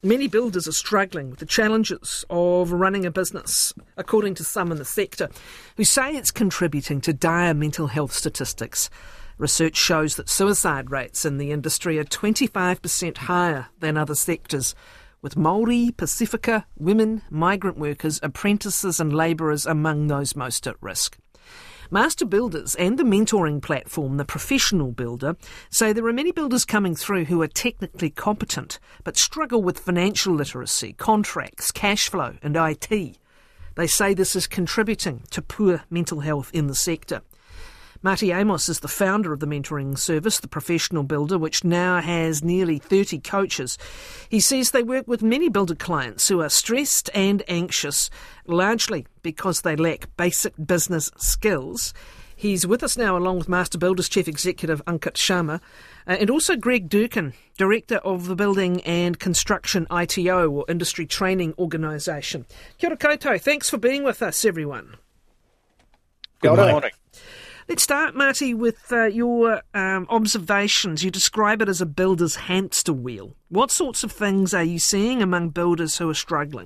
Many builders are struggling with the challenges of running a business, according to some in the sector, who say it's contributing to dire mental health statistics. Research shows that suicide rates in the industry are 25% higher than other sectors, with Māori, Pacifica, women, migrant workers, apprentices and labourers among those most at risk. Master Builders and the mentoring platform, The Professional Builder, say there are many builders coming through who are technically competent but struggle with financial literacy, contracts, cash flow and IT. They say this is contributing to poor mental health in the sector. Marty Amos is the founder of the mentoring service, The Professional Builder, which now has nearly 30 coaches. He says they work with many builder clients who are stressed and anxious, largely because they lack basic business skills. He's with us now along with Master Builders Chief Executive Ankit Sharma and also Greg Durkin, Director of the Building and Construction ITO, or Industry Training Organisation. Kia ora koutou. Thanks for being with us, everyone. Good morning. Let's start, Marty, with your observations. You describe it as a builder's hamster wheel. What sorts of things are you seeing among builders who are struggling?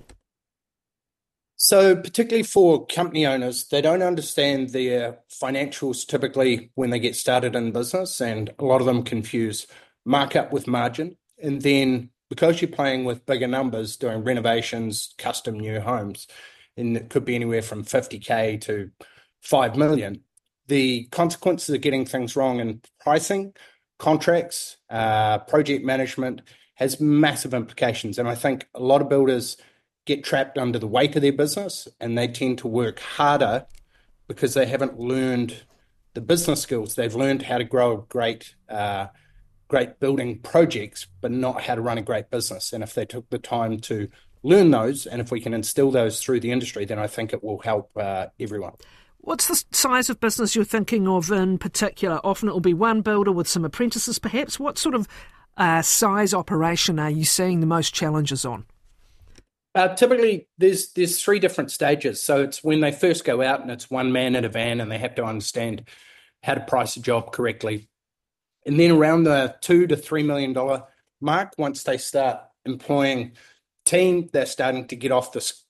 So particularly for company owners, they don't understand their financials typically when they get started in business, and a lot of them confuse markup with margin. And then because you're playing with bigger numbers, doing renovations, custom new homes, and it could be anywhere from 50K to 5 million, the consequences of getting things wrong in pricing, contracts, project management has massive implications. And I think a lot of builders get trapped under the weight of their business, and they tend to work harder because they haven't learned the business skills. They've learned how to grow great building projects, but not how to run a great business. And if they took the time to learn those, and if we can instill those through the industry, then I think it will help everyone. What's the size of business you're thinking of in particular? Often it will be one builder with some apprentices perhaps. What sort of size operation are you seeing the most challenges on? Typically, there's three different stages. So it's when they first go out and it's one man in a van and they have to understand how to price a job correctly. And then around the $2 to $3 million mark, once they start employing team, they're starting to get off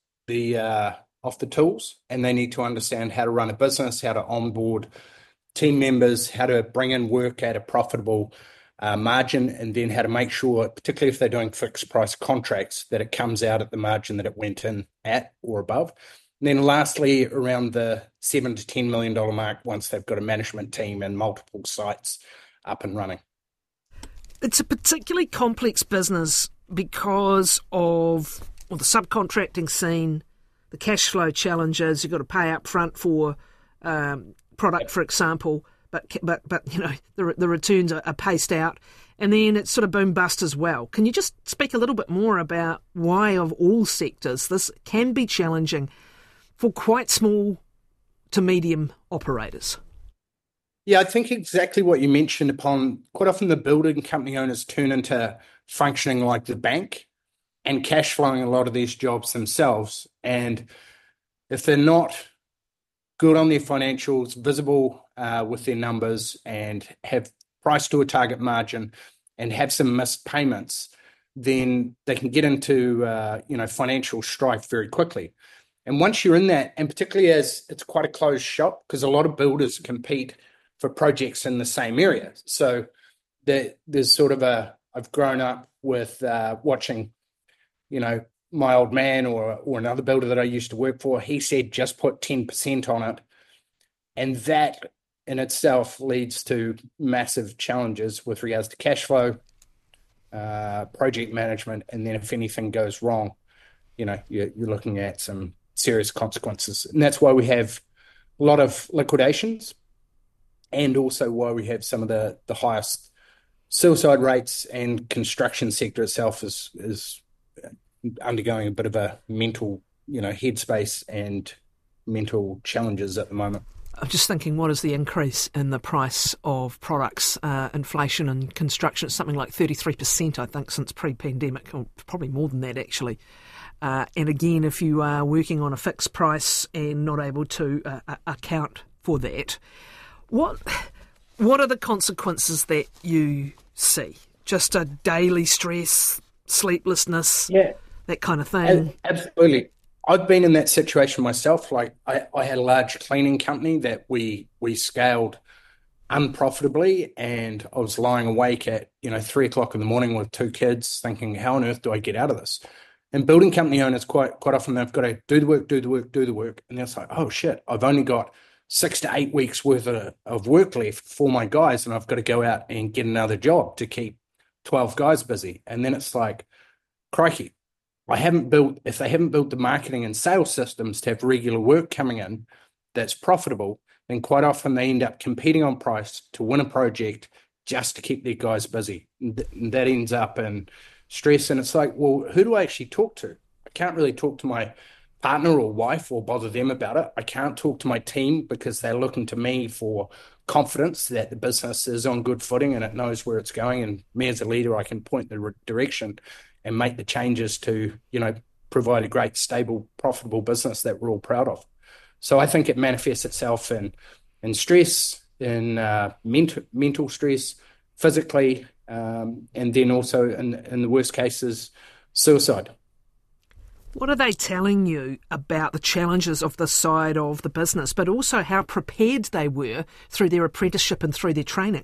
the tools, and they need to understand how to run a business, how to onboard team members, how to bring in work at a profitable margin, and then how to make sure, particularly if they're doing fixed price contracts, that it comes out at the margin that it went in at or above. And then lastly, around the $7 to $10 million mark, once they've got a management team and multiple sites up and running. It's a particularly complex business because of the subcontracting scene, the cash flow challenges. You've got to pay up front for product, for example, but you know the returns are paced out, and then it's sort of boom bust as well. Can you just speak a little bit more about why, of all sectors, this can be challenging for quite small to medium operators? Yeah, I think exactly what you mentioned upon. Quite often the building company owners turn into functioning like the bank and cash flowing a lot of these jobs themselves. And if they're not good on their financials, visible with their numbers, and have priced to a target margin and have some missed payments, then they can get into financial strife very quickly. And once you're in that, and particularly as it's quite a closed shop, because a lot of builders compete for projects in the same area. So there's sort of I've grown up with watching, my old man or another builder that I used to work for, he said, just put 10% on it. And that in itself leads to massive challenges with regards to cash flow, project management. And then if anything goes wrong, you're looking at some serious consequences. And that's why we have a lot of liquidations, and also why we have some of the highest suicide rates, and construction sector itself is undergoing a bit of a mental, headspace and mental challenges at the moment. I'm just thinking, what is the increase in the price of products, inflation in construction? It's something like 33%, I think, since pre-pandemic, or probably more than that, actually. And again, if you are working on a fixed price and not able to account for that, what are the consequences that you see? Just a daily stress, sleeplessness, Yeah, that kind of thing. absolutely. I've been in that situation myself. Like I had a large cleaning company that we scaled unprofitably, and I was lying awake at 3 o'clock in the morning with two kids, thinking, how on earth do I get out of this? And building company owners quite often they've got to do the work, do the work, do the work, and it's like, oh shit, I've only got 6 to 8 weeks worth of work left for my guys, and I've got to go out and get another job to keep 12 guys busy. And then it's like, crikey, if they haven't built the marketing and sales systems to have regular work coming in that's profitable, then quite often they end up competing on price to win a project just to keep their guys busy. And that ends up in stress. And it's like, well, who do I actually talk to? I can't really talk to my partner or wife or bother them about it. I can't talk to my team because they're looking to me for confidence that the business is on good footing and it knows where it's going. And me as a leader, I can point the direction and make the changes to, provide a great, stable, profitable business that we're all proud of. So I think it manifests itself in stress, in mental stress, physically, and then also in the worst cases, suicide. What are they telling you about the challenges of this side of the business, but also how prepared they were through their apprenticeship and through their training?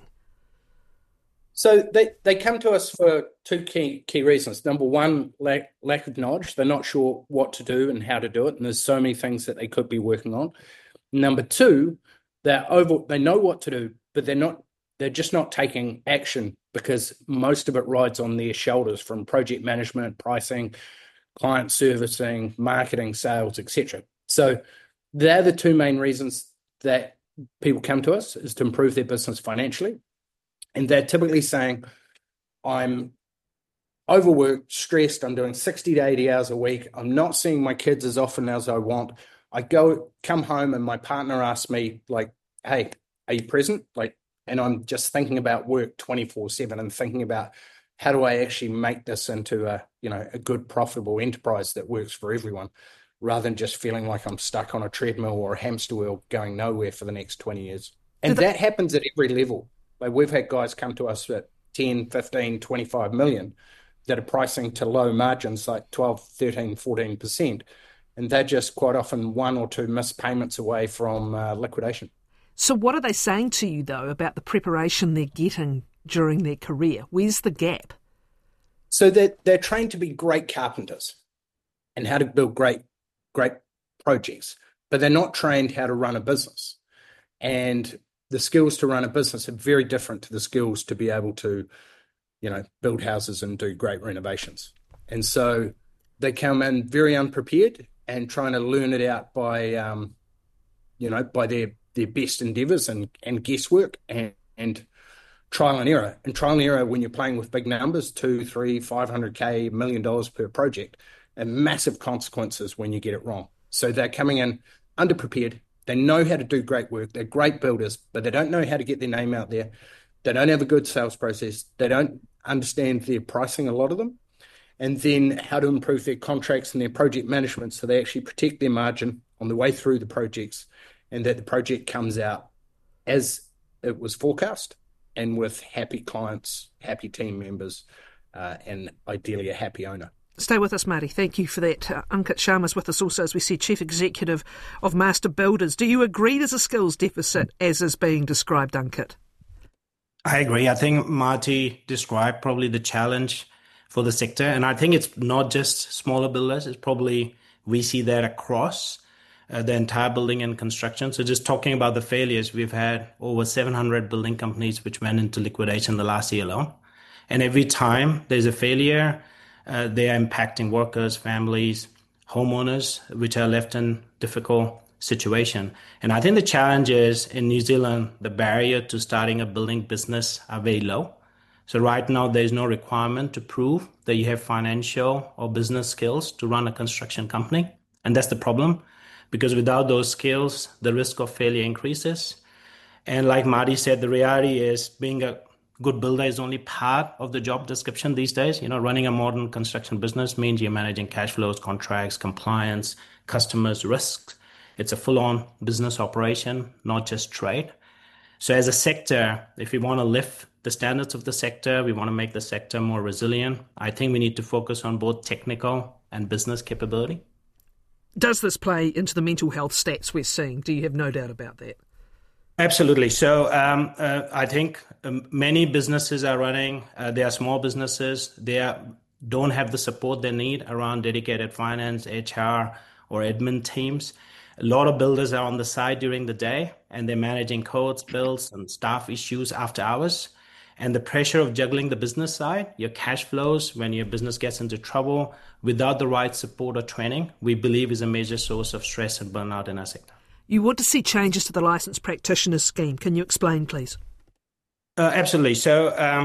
So they come to us for two key reasons. Number one, lack of knowledge. They're not sure what to do and how to do it, and there's so many things that they could be working on. Number two, they know what to do, but they're just not taking action because most of it rides on their shoulders, from project management, pricing, client servicing, marketing, sales, etc. So they're the two main reasons that people come to us, is to improve their business financially. And they're typically saying, I'm overworked, stressed, I'm doing 60 to 80 hours a week, I'm not seeing my kids as often as I want. I come home and my partner asks me, like, hey, are you present? And I'm just thinking about work 24/7 and thinking about how do I actually make this into a good, profitable enterprise that works for everyone, rather than just feeling like I'm stuck on a treadmill or a hamster wheel going nowhere for the next 20 years. And that happens at every level. Like, we've had guys come to us at 10, 15, 25 million that are pricing to low margins like 12, 13, 14%. And they're just quite often one or two missed payments away from liquidation. So what are they saying to you, though, about the preparation they're getting during their career? Where's the gap? So they're trained to be great carpenters and how to build great projects, but they're not trained how to run a business. And the skills to run a business are very different to the skills to be able to, build houses and do great renovations. And so they come in very unprepared and trying to learn it out by, by their best endeavors and guesswork and trial and error. And trial and error, when you're playing with big numbers, 2, 3, 500K, $1 million per project, and massive consequences when you get it wrong. So they're coming in underprepared. They know how to do great work. They're great builders, but they don't know how to get their name out there. They don't have a good sales process. They don't understand their pricing, a lot of them, and then how to improve their contracts and their project management so they actually protect their margin on the way through the projects, and that the project comes out as it was forecast and with happy clients, happy team members, and ideally a happy owner. Stay with us, Marty. Thank you for that. Ankit Sharma's with us also, as we see, Chief Executive of Master Builders. Do you agree there's a skills deficit as is being described, Ankit? I agree. I think Marty described probably the challenge for the sector. And I think it's not just smaller builders. It's probably, we see that across the entire building and construction. So just talking about the failures, we've had over 700 building companies which went into liquidation the last year alone. And every time there's a failure, they are impacting workers, families, homeowners, which are left in difficult situation. And I think the challenge is in New Zealand, the barrier to starting a building business are very low. So right now, there's no requirement to prove that you have financial or business skills to run a construction company. And that's the problem, because without those skills, the risk of failure increases. And like Marty said, the reality is being a good builder is only part of the job description these days. Running a modern construction business means you're managing cash flows, contracts, compliance, customers, risks. It's a full-on business operation, not just trade. So as a sector, if we want to lift the standards of the sector. We want to make the sector more resilient. I think we need to focus on both technical and business capability. Does this play into the mental health stats we're seeing? Do you have no doubt about that? Absolutely. So I think many businesses are running, they are small businesses, don't have the support they need around dedicated finance, HR, or admin teams. A lot of builders are on the side during the day and they're managing codes, bills, and staff issues after hours. And the pressure of juggling the business side, your cash flows when your business gets into trouble without the right support or training, we believe is a major source of stress and burnout in our sector. You want to see changes to the licensed practitioner scheme. Can you explain, please? Absolutely. So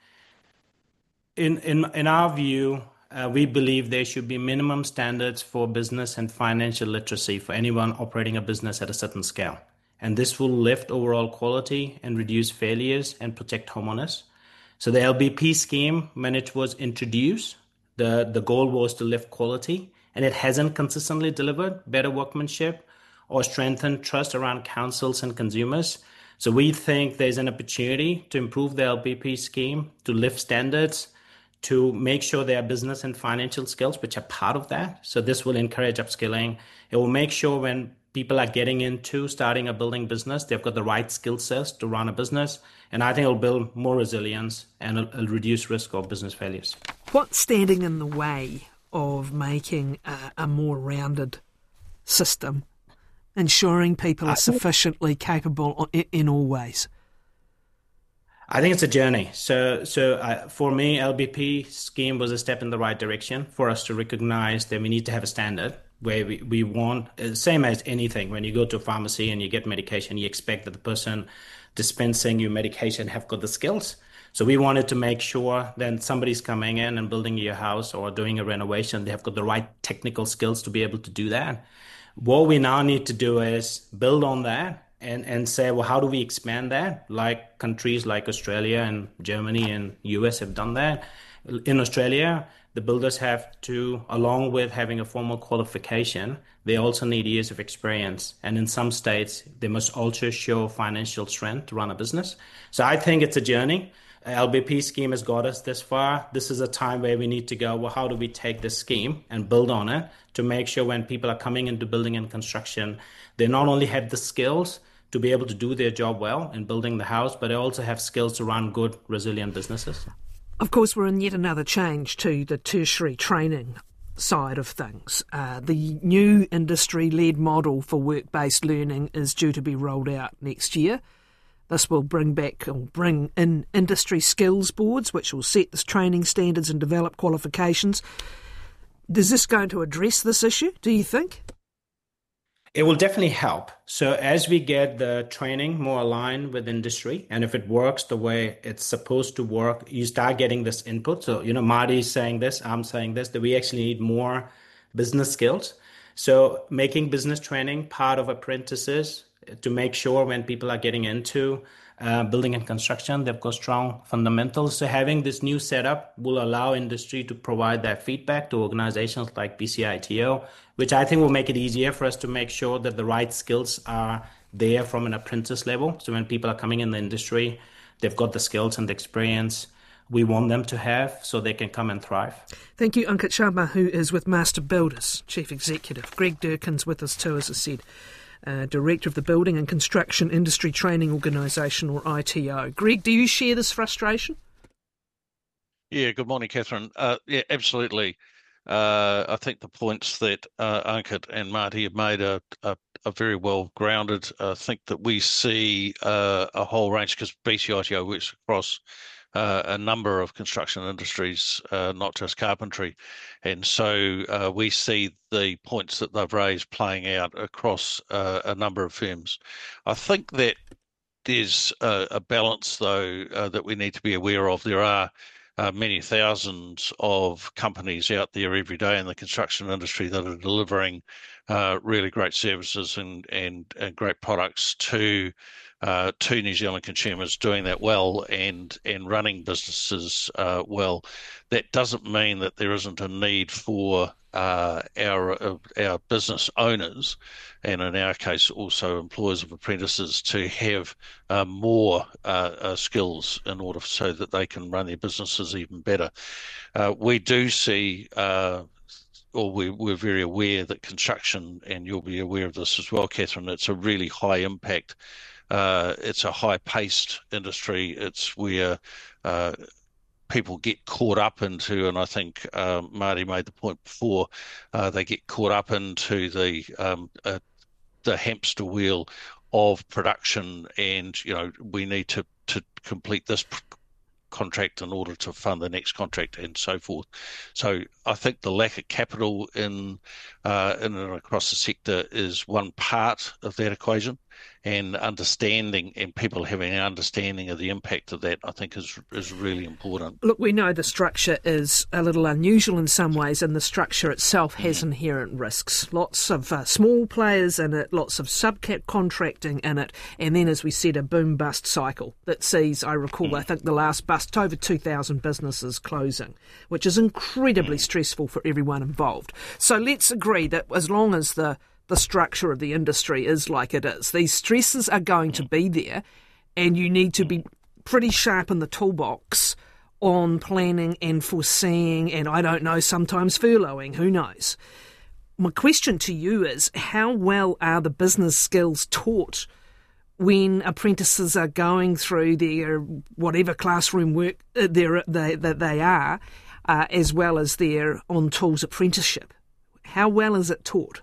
in our view, we believe there should be minimum standards for business and financial literacy for anyone operating a business at a certain scale. And this will lift overall quality and reduce failures and protect homeowners. So the LBP scheme, when it was introduced, the goal was to lift quality, and it hasn't consistently delivered better workmanship or strengthen trust around councils and consumers. So we think there's an opportunity to improve the LPP scheme, to lift standards, to make sure there are business and financial skills, which are part of that. So this will encourage upskilling. It will make sure when people are getting into starting a building business, they've got the right skill sets to run a business. And I think it'll build more resilience and it'll reduce risk of business failures. What's standing in the way of making a more rounded system, ensuring people are sufficiently capable in all ways? I think it's a journey. So for me, LBP scheme was a step in the right direction for us to recognize that we need to have a standard where we want, same as anything, when you go to a pharmacy and you get medication, you expect that the person dispensing your medication have got the skills. So we wanted to make sure that somebody's coming in and building your house or doing a renovation, they have got the right technical skills to be able to do that. What we now need to do is build on that and say, well, how do we expand that? Like countries like Australia and Germany and US have done that. In Australia, the builders have to, along with having a formal qualification, they also need years of experience. And in some states, they must also show financial strength to run a business. So I think it's a journey. LBP scheme has got us this far. This is a time where we need to go, well, how do we take this scheme and build on it to make sure when people are coming into building and construction, they not only have the skills to be able to do their job well in building the house, but they also have skills to run good, resilient businesses. Of course, we're in yet another change to the tertiary training side of things. The new industry-led model for work-based learning is due to be rolled out next year. This will bring in industry skills boards, which will set the training standards and develop qualifications. Is this going to address this issue, do you think? It will definitely help. So as we get the training more aligned with industry, and if it works the way it's supposed to work, you start getting this input. So, Marty's saying this, I'm saying this, that we actually need more business skills. So making business training part of apprentices to make sure when people are getting into building and construction, they've got strong fundamentals. So having this new setup will allow industry to provide that feedback to organizations like BCITO, which I think will make it easier for us to make sure that the right skills are there from an apprentice level. So when people are coming in the industry, they've got the skills and the experience we want them to have so they can come and thrive. Thank you, Ankit Sharma, who is with Master Builders, Chief Executive. Greg Durkin's with us too, as I said. Director of the Building and Construction Industry Training Organisation, or ITO. Greg, do you share this frustration? Yeah, good morning, Catherine. Yeah, absolutely. I think the points that Ankit and Marty have made are very well grounded. I think that we see a whole range, because BCITO works across a number of construction industries, not just carpentry. And so we see the points that they've raised playing out across a number of firms. I think that there's a balance, though, that we need to be aware of. There are many thousands of companies out there every day in the construction industry that are delivering really great services and great products to New Zealand consumers, doing that well and running businesses well. That doesn't mean that there isn't a need for our business owners, and in our case also employers of apprentices, to have more skills in order so that they can run their businesses even better. We do see, or we're very aware that construction, and you'll be aware of this as well, Catherine, it's a really high impact, it's a high paced industry. It's where people get caught up into, and I think Marty made the point before, they get caught up into the hamster wheel of production, and we need to complete this contract in order to fund the next contract and so forth. So I think the lack of capital in and across the sector is one part of that equation, and understanding, and people having an understanding of the impact of that, I think is really important. Look, we know the structure is a little unusual in some ways, and the structure itself has inherent risks. Lots of small players in it, lots of subcat contracting in it, and then, as we said, a boom-bust cycle that sees, I recall, I think the last bust, over 2,000 businesses closing, which is incredibly stressful for everyone involved. So let's agree that as long as the structure of the industry is like it is, these stresses are going to be there, and you need to be pretty sharp in the toolbox on planning and foreseeing, and I don't know, sometimes furloughing, who knows. My question to you is, how well are the business skills taught when apprentices are going through their whatever classroom work they are, as well as their on-tools apprenticeship? How well is it taught?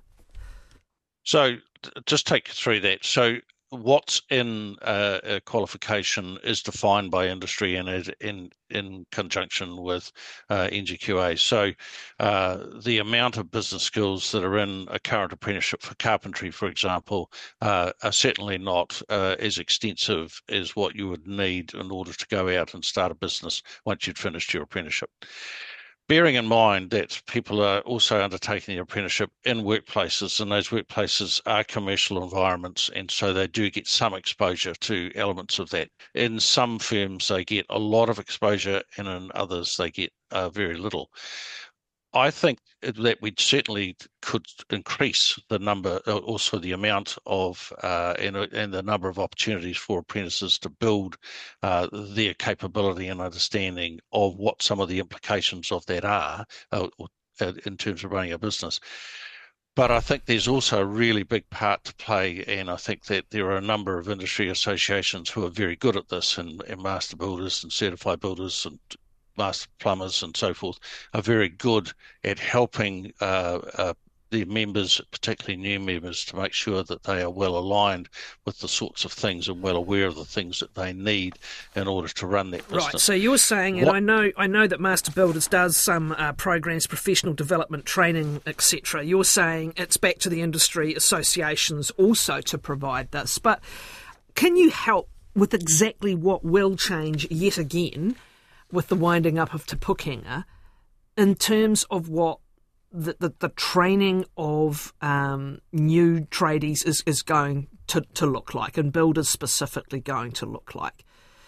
So just take you through that. So what's in a qualification is defined by industry and in conjunction with NGQA. So the amount of business skills that are in a current apprenticeship for carpentry, for example, are certainly not as extensive as what you would need in order to go out and start a business once you'd finished your apprenticeship. Bearing in mind that people are also undertaking the apprenticeship in workplaces, and those workplaces are commercial environments, and so they do get some exposure to elements of that. In some firms, they get a lot of exposure, and in others, they get very little. I think that we certainly could increase the number, also the amount of, and the number of opportunities for apprentices to build their capability and understanding of what some of the implications of that are in terms of running a business. But I think there's also a really big part to play, and I think that there are a number of industry associations who are very good at this, and master builders and certified builders and master plumbers and so forth are very good at helping the members, particularly new members, to make sure that they are well aligned with the sorts of things and well aware of the things that they need in order to run that business. Right, so you're saying, and I know that Master Builders does some programs, professional development, training, etc. You're saying it's back to the industry associations also to provide this. But can you help with exactly what will change yet again with the winding up of Te Pukenga in terms of what the training of new tradies is going to look like, and builders specifically going to look like?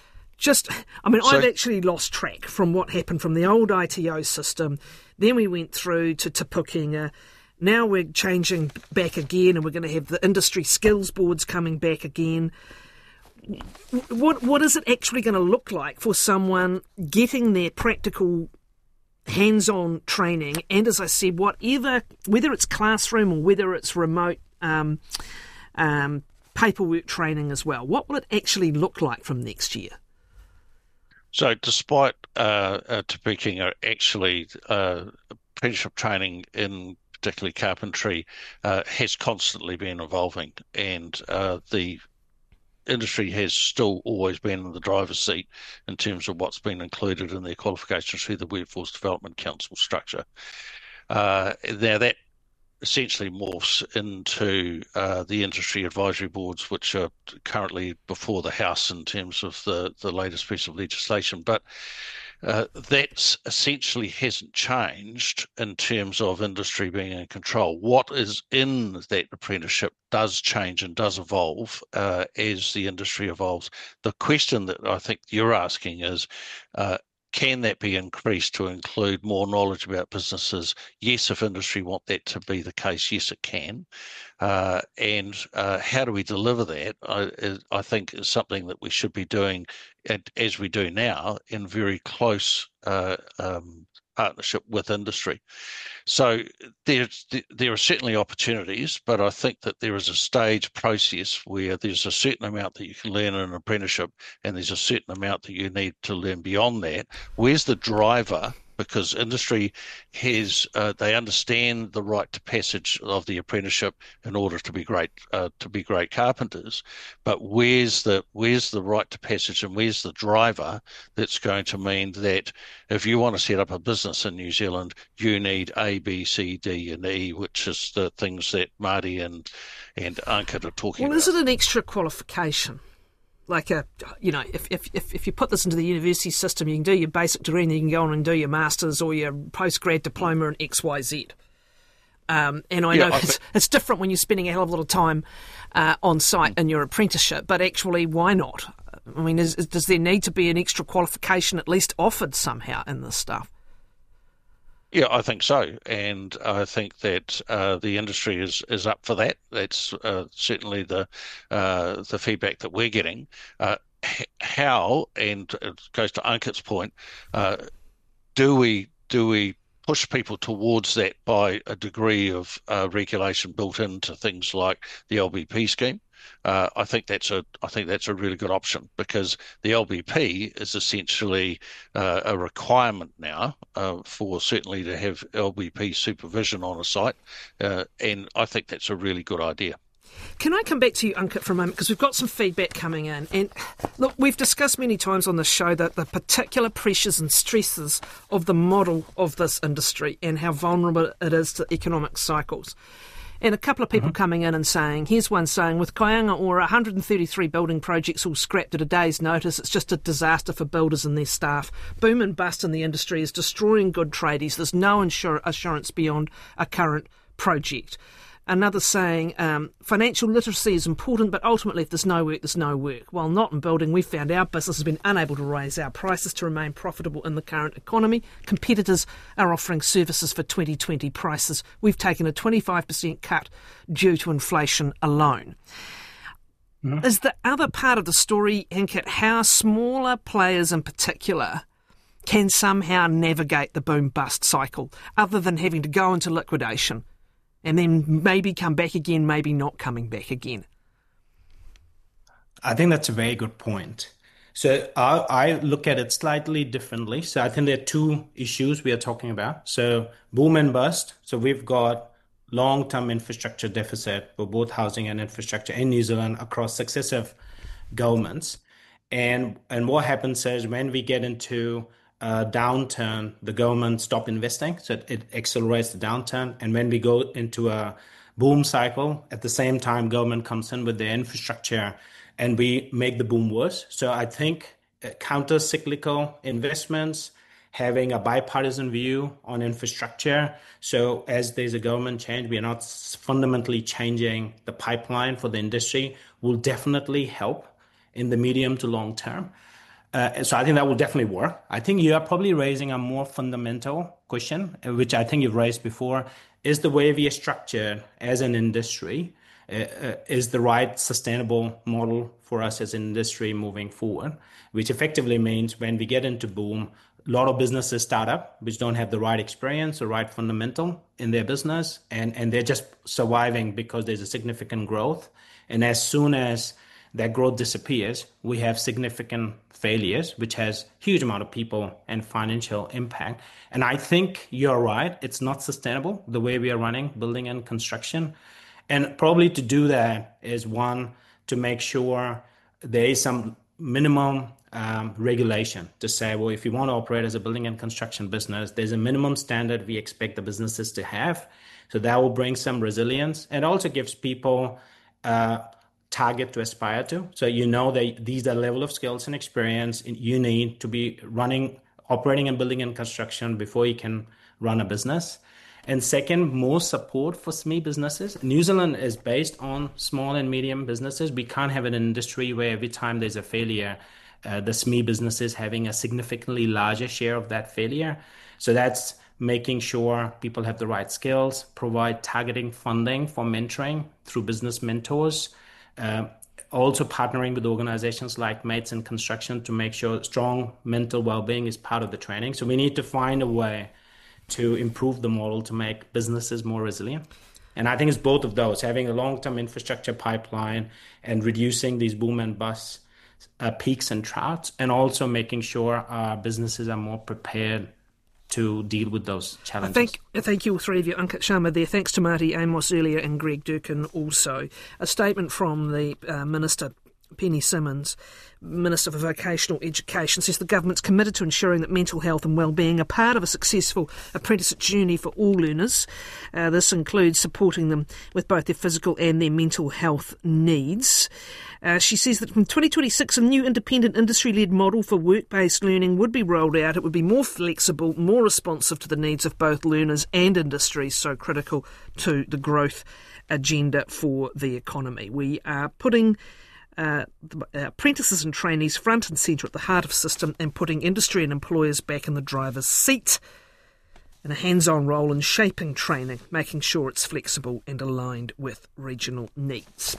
I've actually lost track from what happened from the old ITO system. Then we went through to Te Pukenga. Now we're changing back again, and we're going to have the industry skills boards coming back again. What is it actually going to look like for someone getting their practical hands-on training, and as I said, whether it's classroom or whether it's remote paperwork training as well? What will it actually look like from next year? So despite Te Pukenga, actually apprenticeship training in particularly carpentry has constantly been evolving, and the industry has still always been in the driver's seat in terms of what's been included in their qualifications through the Workforce Development Council structure. Now that essentially morphs into the industry advisory boards, which are currently before the House in terms of the latest piece of legislation. But that essentially hasn't changed in terms of industry being in control. What is in that apprenticeship does change and does evolve as the industry evolves. The question that I think you're asking is, can that be increased to include more knowledge about businesses? Yes, if industry want that to be the case, yes, it can. And how do we deliver that? I think is something that we should be doing, as we do now, in very close partnership with industry. So there are certainly opportunities, but I think that there is a stage process where there's a certain amount that you can learn in an apprenticeship, and there's a certain amount that you need to learn beyond that. Where's the driver? Because industry has, they understand the right to passage of the apprenticeship in order to be great carpenters. But where's the right to passage, and where's the driver that's going to mean that if you want to set up a business in New Zealand, you need A, B, C, D, and E, which is the things that Marty and Ankit are talking about. Well, is it an extra qualification? Like if you put this into the university system, you can do your basic degree and you can go on and do your masters or your postgrad diploma in XYZ. And I know it's different when you're spending a hell of a lot of time on site in your apprenticeship, but actually, why not? I mean, does there need to be an extra qualification at least offered somehow in this stuff? Yeah, I think so, and I think that the industry is up for that. That's certainly the feedback that we're getting. How, and it goes to Ankit's point, do we push people towards that by a degree of regulation built into things like the LBP scheme? I think that's a really good option, because the LBP is essentially a requirement now for certainly to have LBP supervision on a site, and I think that's a really good idea. Can I come back to you, Ankit, for a moment, because we've got some feedback coming in. And look, we've discussed many times on this show that the particular pressures and stresses of the model of this industry and how vulnerable it is to economic cycles. And a couple of people coming in and saying, here's one saying, with Kaianga Ora, 133 building projects all scrapped at a day's notice, it's just a disaster for builders and their staff. Boom and bust in the industry is destroying good tradies. There's no assurance beyond a current project. Another saying, financial literacy is important, but ultimately if there's no work, there's no work. While not in building, we've found our business has been unable to raise our prices to remain profitable in the current economy. Competitors are offering services for 2020 prices. We've taken a 25% cut due to inflation alone. Mm-hmm. Is the other part of the story, Ankit, how smaller players in particular can somehow navigate the boom-bust cycle, other than having to go into liquidation and then maybe come back again, maybe not coming back again? I think that's a very good point. So I look at it slightly differently. So I think there are two issues we are talking about. So boom and bust. So we've got long-term infrastructure deficit for both housing and infrastructure in New Zealand across successive governments. And what happens is when we get into downturn, the government stop investing, so it accelerates the downturn. And when we go into a boom cycle, at the same time, government comes in with their infrastructure and we make the boom worse. So I think counter-cyclical investments, having a bipartisan view on infrastructure. So as there's a government change, we are not fundamentally changing the pipeline for the industry, will definitely help in the medium to long term. So I think that will definitely work. I think you are probably raising a more fundamental question, which I think you've raised before, is the way we are structured as an industry, is the right sustainable model for us as an industry moving forward, which effectively means when we get into boom, a lot of businesses start up, which don't have the right experience or right fundamental in their business, and they're just surviving because there's a significant growth. And as soon as that growth disappears, we have significant failures, which has huge amount of people and financial impact. And I think you're right. It's not sustainable the way we are running building and construction. And probably to do that is one, to make sure there is some minimum regulation to say, well, if you want to operate as a building and construction business, there's a minimum standard we expect the businesses to have. So that will bring some resilience. It also gives people target to aspire to. So you know that these are level of skills and experience you need to be operating and building and construction before you can run a business. And second, more support for SME businesses. New Zealand is based on small and medium businesses. We can't have an industry where every time there's a failure, the SME businesses having a significantly larger share of that failure. So that's making sure people have the right skills, provide targeting funding for mentoring through business mentors, also partnering with organizations like Mates in Construction to make sure strong mental well-being is part of the training. So we need to find a way to improve the model to make businesses more resilient. And I think it's both of those, having a long-term infrastructure pipeline and reducing these boom and bust peaks and troughs, and also making sure our businesses are more prepared to deal with those challenges. Thank you all three of you. Ankit Sharma there. Thanks to Marty Amos earlier and Greg Durkin also. A statement from the Minister, Penny Simmons, Minister for Vocational Education, says the government's committed to ensuring that mental health and wellbeing are part of a successful apprenticeship journey for all learners. This includes supporting them with both their physical and their mental health needs. She says that from 2026, a new independent industry-led model for work-based learning would be rolled out. It would be more flexible, more responsive to the needs of both learners and industries, so critical to the growth agenda for the economy. We are putting apprentices and trainees front and centre at the heart of the system and putting industry and employers back in the driver's seat in a hands-on role in shaping training, making sure it's flexible and aligned with regional needs.